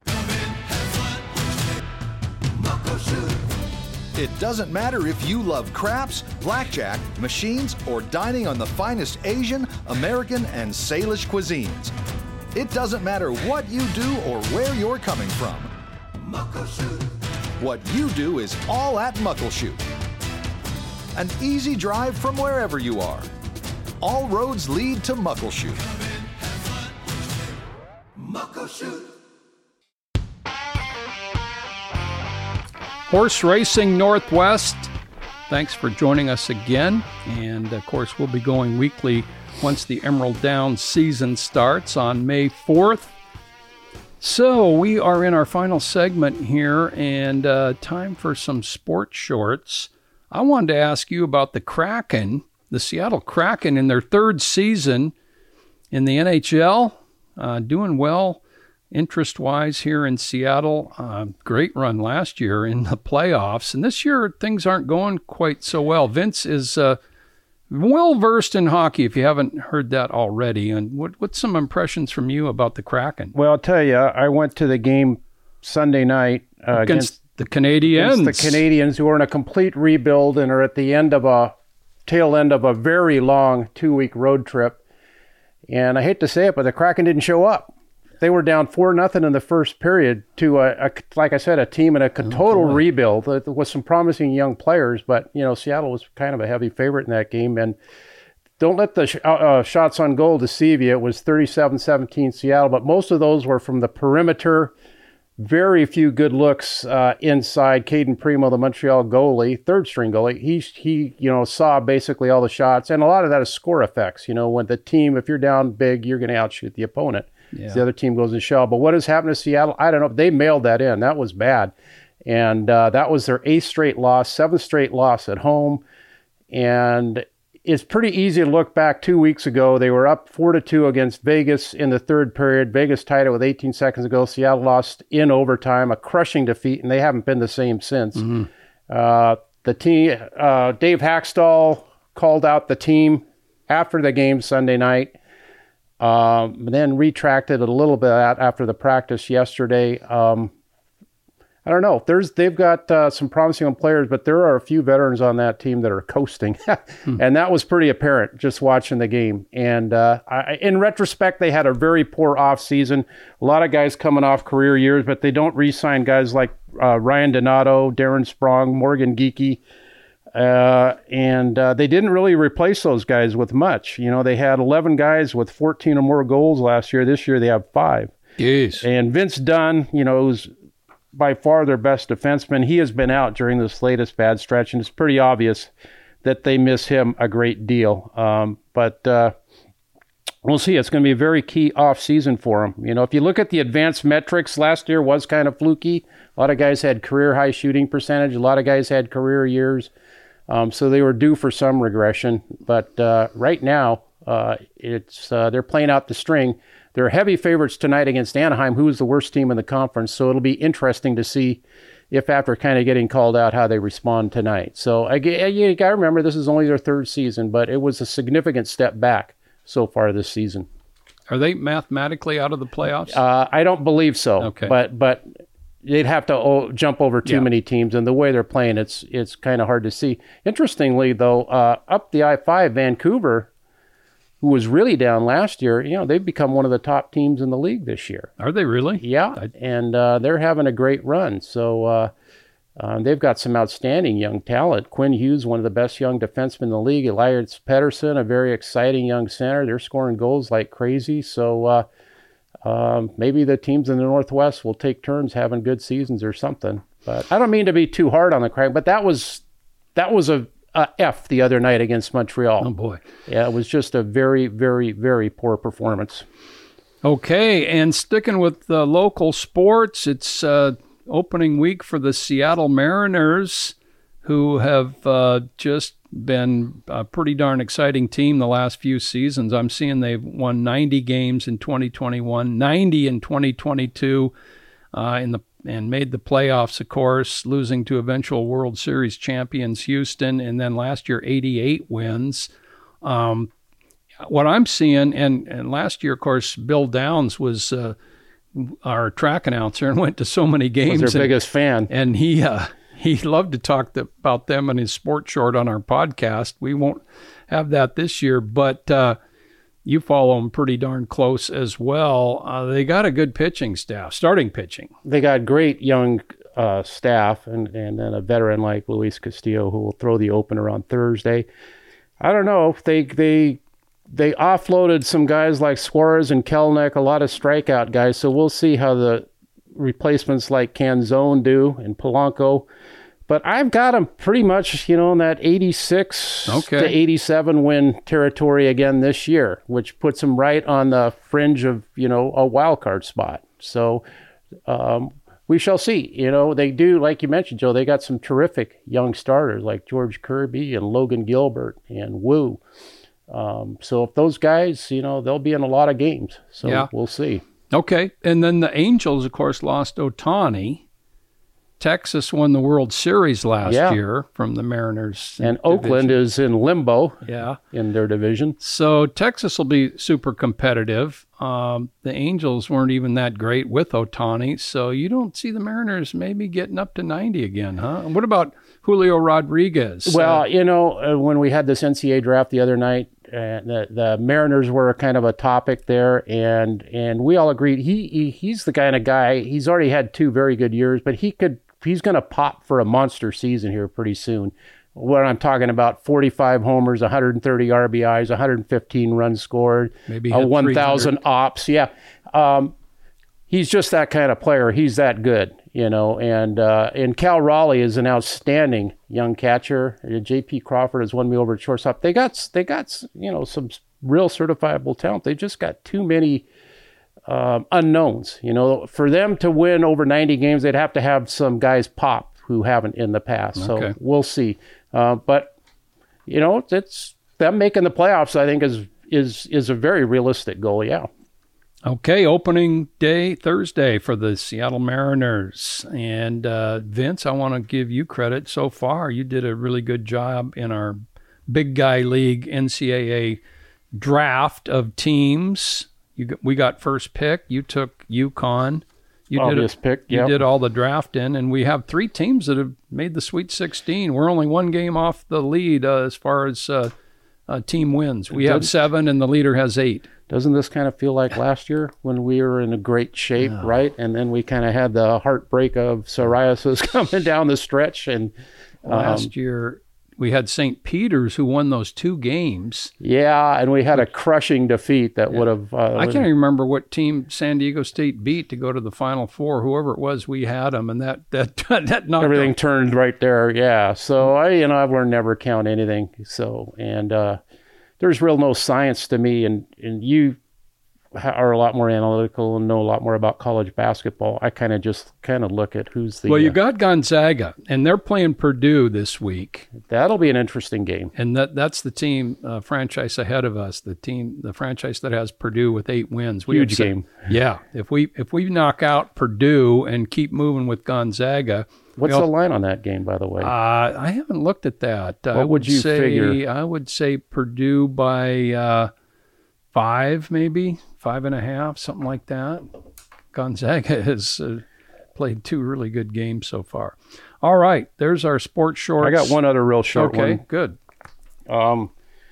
It doesn't matter if you love craps, blackjack, machines, or dining on the finest Asian, American, and Salish cuisines. It doesn't matter what you do or where you're coming from. What you do is all at Muckleshoot. An easy drive from wherever you are. All roads lead to Muckleshoot. Muckleshoot. Horse Racing Northwest, thanks for joining us again. And, of course, we'll be going weekly once the Emerald Downs season starts on May fourth. So we are in our final segment here, and uh, time for some sports shorts. I wanted to ask you about the Kraken, the Seattle Kraken in their third season in the N H L, uh, doing well. Interest-wise here in Seattle, uh, great run last year in the playoffs. And this year, things aren't going quite so well. Vince is uh, well-versed in hockey, if you haven't heard that already. And what, what's some impressions from you about the Kraken? Well, I'll tell you, I went to the game Sunday night uh, Against, against, the Canadiens. against the Canadians, who are in a complete rebuild and are at the end of a tail end of a very long two-week road trip. And I hate to say it, but the Kraken didn't show up. They were down four nothing in the first period to, a, a, like I said, a team in a total boy. rebuild with some promising young players. But, you know, Seattle was kind of a heavy favorite in that game. And don't let the sh- uh, shots on goal deceive you. It was thirty-seven seventeen Seattle, but most of those were from the perimeter. Very few good looks uh, inside. Caden Primo, the Montreal goalie, third-string goalie, he, he, you know, saw basically all the shots. And a lot of that is score effects. You know, when the team, if you're down big, you're going to outshoot the opponent. Yeah. The other team goes in shell. But what has happened to Seattle? I don't know. They mailed that in. That was bad. And uh, that was their eighth straight loss, seventh straight loss at home. And it's pretty easy to look back two weeks ago. They were up four to two against Vegas in the third period. Vegas tied it with eighteen seconds ago. Seattle lost in overtime, a crushing defeat, and they haven't been the same since. Mm-hmm. Uh, the team, uh, Dave Hackstall called out the team after the game Sunday night. Um, then retracted it a little bit after the practice yesterday. Um, I don't know. There's they've got uh, some promising young players, but there are a few veterans on that team that are coasting, hmm. and that was pretty apparent just watching the game. And uh, I, in retrospect, they had a very poor off season. A lot of guys coming off career years, but they don't re-sign guys like uh, Ryan Donato, Darren Sprong, Morgan Geekie. Uh, and uh, they didn't really replace those guys with much. You know, they had eleven guys with fourteen or more goals last year. This year they have five. Yes. And Vince Dunn, you know, who's by far their best defenseman, he has been out during this latest bad stretch, and it's pretty obvious that they miss him a great deal. Um, but uh, we'll see. It's going to be a very key off season for them. You know, if you look at the advanced metrics, last year was kind of fluky. A lot of guys had career high shooting percentage. A lot of guys had career years. Um, so they were due for some regression, but uh, right now uh, it's uh, they're playing out the string. They're heavy favorites tonight against Anaheim, who is the worst team in the conference. So it'll be interesting to see if, after kind of getting called out, how they respond tonight. So I, you got to remember, this is only their third season, but it was a significant step back so far this season. Are they mathematically out of the playoffs? Uh, I don't believe so. Okay, but but. They'd have to oh, jump over too yeah. many teams, and the way they're playing, it's it's kind of hard to see. Interestingly, though, uh, up the I five, Vancouver, who was really down last year, you know, they've become one of the top teams in the league this year. Are they really? Yeah, I... and uh, they're having a great run. So uh, um, they've got some outstanding young talent. Quinn Hughes, one of the best young defensemen in the league. Elias Pettersson, a very exciting young center. They're scoring goals like crazy. So. Uh, Um, maybe the teams in the Northwest will take turns having good seasons or something. But I don't mean to be too hard on the Kraken, but that was that was a, a F the other night against Montreal. Oh boy, yeah, it was just a very, very, very poor performance. Okay, and sticking with the local sports, it's uh, opening week for the Seattle Mariners, who have uh, just been a pretty darn exciting team the last few seasons. I'm seeing they've won ninety games in twenty twenty-one, ninety in twenty twenty-two, uh, in the and made the playoffs, of course, losing to eventual World Series champions Houston, and then last year eighty-eight wins. Um, what I'm seeing, and, and last year, of course, Bill Downs was uh, our track announcer and went to so many games. Was their and, biggest fan. And he uh, he loved to talk to, about them in his sports short on our podcast. We won't have that this year, but uh, you follow them pretty darn close as well. Uh, they got a good pitching staff, starting pitching. They got great young uh, staff, and, and then a veteran like Luis Castillo who will throw the opener on Thursday. I don't know. They they they offloaded some guys like Suarez and Kelenic, a lot of strikeout guys. So we'll see how the replacements like Canzone do and Polanco. But I've got them pretty much, you know, in that eighty-six okay. to eighty-seven win territory again this year, which puts them right on the fringe of, you know, a wild card spot. So um, we shall see. You know, they do, like you mentioned, Joe, they got some terrific young starters like George Kirby and Logan Gilbert and Wu. Um, so if those guys, you know, they'll be in a lot of games. So yeah. we'll see. Okay. And then the Angels, of course, lost Ohtani. Texas won the World Series last yeah. year from the Mariners. And division. Oakland is in limbo yeah. in their division. So Texas will be super competitive. Um, the Angels weren't even that great with Ohtani, so you don't see the Mariners maybe getting up to ninety again, huh? And what about Julio Rodriguez? Well, uh, you know, uh, when we had this N C A A draft the other night, uh, the, the Mariners were kind of a topic there, and and we all agreed he, he he's the kind of guy, he's already had two very good years, but he could he's going to pop for a monster season here pretty soon. What I'm talking about, forty-five homers, one hundred thirty R B Is, one hundred fifteen runs scored, maybe a one thousand ops. Yeah. Um, he's just that kind of player. He's that good, you know. And uh, and Cal Raleigh is an outstanding young catcher. J P Crawford has won me over at shortstop. They got, they got you know, some real certifiable talent. They just got too many um, unknowns. You know, for them to win over ninety games, they'd have to have some guys pop who haven't in the past. So okay. we'll see. Uh, but, you know, it's them making the playoffs, I think, is is is a very realistic goal, yeah. Okay, opening day Thursday for the Seattle Mariners. And uh, Vince, I want to give you credit so far. You did a really good job in our Big Guy League N C double A draft of teams. You got, we got first pick. You took UConn. You Obvious did a, pick, You yep. did all the drafting, and we have three teams that have made the Sweet sixteen. We're only one game off the lead uh, as far as uh, uh, team wins. We have seven, and the leader has eight. Doesn't this kind of feel like last year when we were in a great shape, oh. right? And then we kind of had the heartbreak of psoriasis coming down the stretch. And um, last year we had Saint Peter's who won those two games. Yeah, and we had a crushing defeat that yeah. would have. Uh, I can't even remember what team San Diego State beat to go to the Final Four. Whoever it was, we had them, and that that that knocked everything them. turned right there. Yeah, so I, you know, I've learned never count anything. So and uh, there's real no science to me, and and you are a lot more analytical and know a lot more about college basketball. I kind of just kind of look at who's the. Well, you uh, got Gonzaga, and they're playing Purdue this week. That'll be an interesting game. And that that's the team uh, franchise ahead of us. The team, the franchise that has Purdue with eight wins. We Huge had, game. Yeah, if we if we knock out Purdue and keep moving with Gonzaga. What's the line on that game, by the way? Uh, I haven't looked at that. What I would, would you say, figure? I would say Purdue by uh, five, maybe five and a half, something like that. Gonzaga has uh, played two really good games so far. All right, there's our sports shorts. I got one other real short okay, one. Okay, good. Um,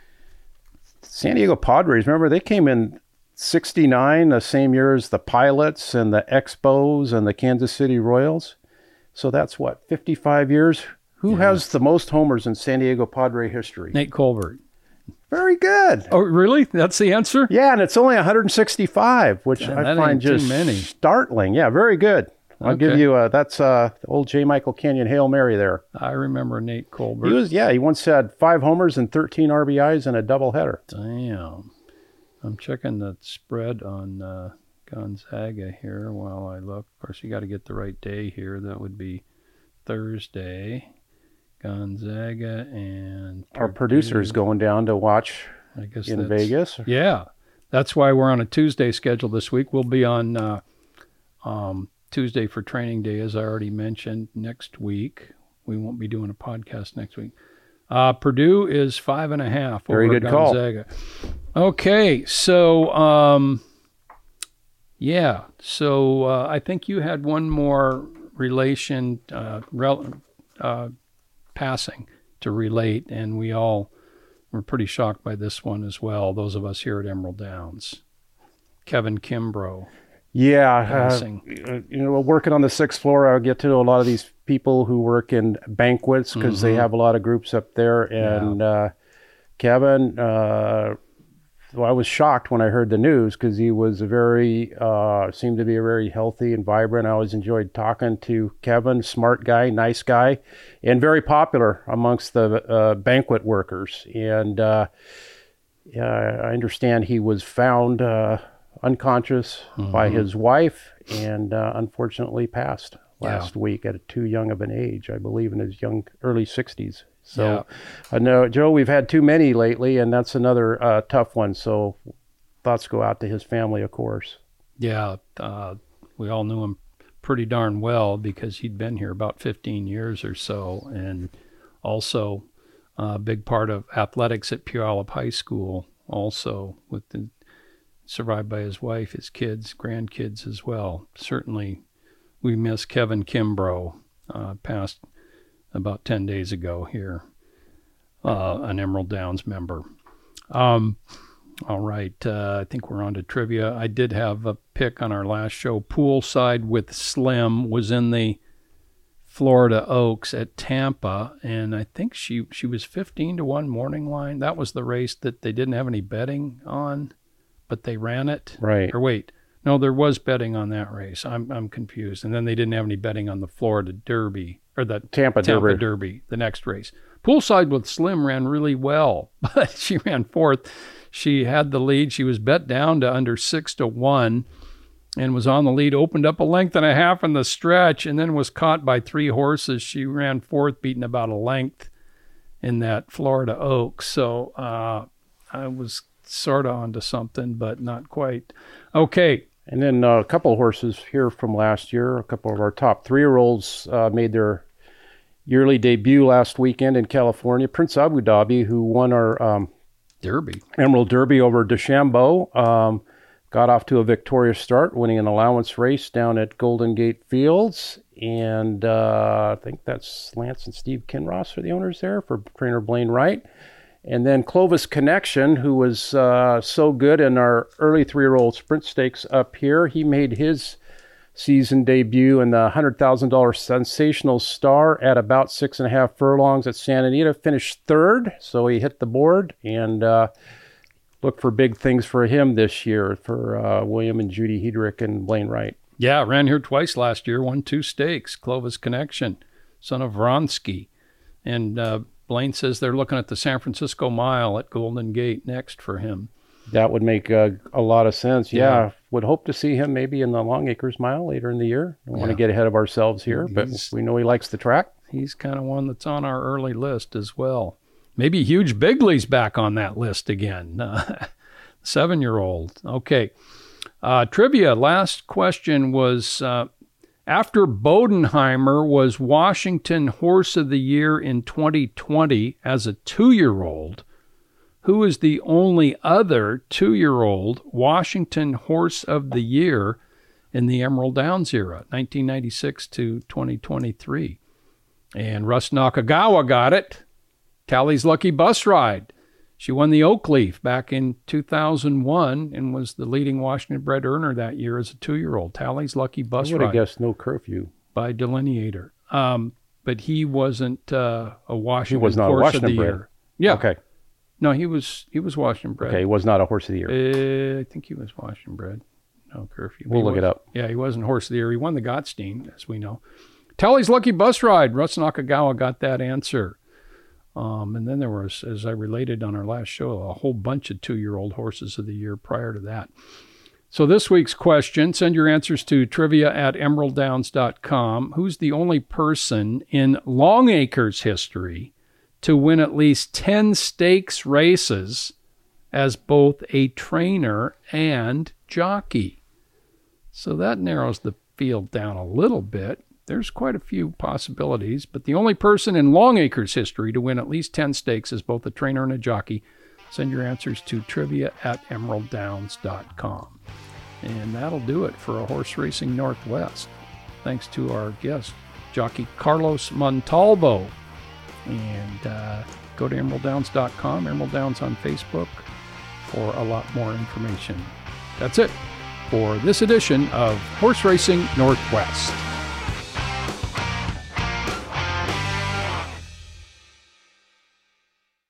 San Diego Padres, remember, they came in sixty-nine, the same year as the Pilots and the Expos and the Kansas City Royals. So that's what, fifty-five years? Who yeah. has the most homers in San Diego Padre history? Nate Colbert. Very good. Oh, really? That's the answer? Yeah, and it's only one hundred sixty-five, which Yeah, I that find ain't too just many. startling. Yeah, very good. I'll Okay. give you a, that's uh, the old J. Michael Kenyon Hail Mary there. I remember Nate Colbert. He was, yeah, he once had five homers and thirteen R B Is in a doubleheader. Damn. I'm checking the spread on uh, Gonzaga here while I look. Of course, you got to get the right day here. That would be Thursday. Gonzaga and our producer's going down to watch I guess in Vegas. Yeah. That's why we're on a Tuesday schedule this week. We'll be on uh, um, Tuesday for training day, as I already mentioned. Next week, we won't be doing a podcast next week. Uh, Purdue is five and a half Very over good Gonzaga. Call. Okay, so um, yeah, so uh, I think you had one more relation, uh, rel- uh, passing to relate, and we all were pretty shocked by this one as well. Those of us here at Emerald Downs, Kevin Kimbrough. Yeah, uh, you know, working on the sixth floor, I get to know a lot of these people who work in banquets because mm-hmm. they have a lot of groups up there. And yeah. uh, Kevin, uh, well, I was shocked when I heard the news because he was a very, uh, seemed to be a very healthy and vibrant. I always enjoyed talking to Kevin, smart guy, nice guy, and very popular amongst the uh, banquet workers. And uh, yeah, I understand he was found uh, unconscious mm-hmm. by his wife and uh, unfortunately passed last yeah. week at a too young of an age, I believe in his young early sixties. So yeah. I know, Joe, we've had too many lately, and that's another uh, tough one. So thoughts go out to his family, of course. Yeah, uh, we all knew him pretty darn well because he'd been here about fifteen years or so, and also a big part of athletics at Puyallup High School, also with the survived by his wife, his kids, grandkids as well. Certainly, we miss Kevin Kimbrough, uh, passed about ten days ago here, uh, an Emerald Downs member. Um, all right, uh, I think we're on to trivia. I did have a pick on our last show. Poolside with Slim was in the Florida Oaks at Tampa, and I think she, she was fifteen to one morning line. That was the race that they didn't have any betting on, but they ran it. Right. Or wait, no, there was betting on that race. I'm I'm confused. And then they didn't have any betting on the Florida Derby, or the Tampa, Tampa Derby. Derby, the next race. Poolside with Slim ran really well, but she ran fourth. She had the lead. She was bet down to under six to one and was on the lead, opened up a length and a half in the stretch, and then was caught by three horses. She ran fourth, beaten about a length in that Florida Oaks. So uh, I was sort of onto something, but not quite. Okay. And then uh, a couple of horses here from last year. A couple of our top three-year-olds uh, made their yearly debut last weekend in California. Prince Abu Dhabi, who won our um, Derby, Emerald Derby over DeChambeau, um, got off to a victorious start, winning an allowance race down at Golden Gate Fields. And uh, I think that's Lance and Steve Kinross are the owners there for trainer Blaine Wright. And then Clovis Connection, who was uh, so good in our early three-year-old sprint stakes up here. He made his season debut in the one hundred thousand dollars Sensational Star at about six and a half furlongs at Santa Anita. Finished third, so he hit the board. And uh, look for big things for him this year for uh, William and Judy Hedrick and Blaine Wright. Yeah, ran here twice last year, won two stakes. Clovis Connection, son of Vronsky. And uh, Blaine says they're looking at the San Francisco Mile at Golden Gate next for him. That would make uh, a lot of sense. Yeah. yeah, would hope to see him maybe in the Long Acres Mile later in the year. Don't yeah. want to get ahead of ourselves here, but he's, we know he likes the track. He's kind of one that's on our early list as well. Maybe Huge Bigley's back on that list again. Uh, seven-year-old. Okay. Uh, trivia, last question was... Uh, After Bodenheimer was Washington Horse of the Year in twenty twenty as a two-year-old, who is the only other two-year-old Washington Horse of the Year in the Emerald Downs era, nineteen ninety-six to twenty twenty-three? And Russ Nakagawa got it. Tally's Lucky Bus Ride. She won the Oak Leaf back in two thousand one and was the leading Washington-bred earner that year as a two-year-old. Tally's Lucky Bus Ride. I would have guessed No Curfew. By Delineator. Um, but he wasn't uh, a Washington He was not horse a Washington of the bred. year. Yeah. Okay. No, he was he was Washington-bred. Okay, he was not a Horse of the Year. Uh, I think he was Washington-bred. No Curfew. We'll he look was, it up. Yeah, he wasn't Horse of the Year. He won the Gottstein, as we know. Tally's Lucky Bus Ride. Russ Nakagawa got that answer. Um, and then there was, as I related on our last show, a whole bunch of two-year-old horses of the year prior to that. So this week's question, send your answers to trivia at emerald downs dot com. Who's the only person in Longacre's history to win at least ten stakes races as both a trainer and jockey? So that narrows the field down a little bit. There's quite a few possibilities, but the only person in Longacre's history to win at least ten stakes as both a trainer and a jockey. Send your answers to trivia at emerald downs dot com. And that'll do it for a Horse Racing Northwest. Thanks to our guest, jockey Carlos Montalvo. And uh, go to emerald downs dot com, Emerald Downs on Facebook, for a lot more information. That's it for this edition of Horse Racing Northwest.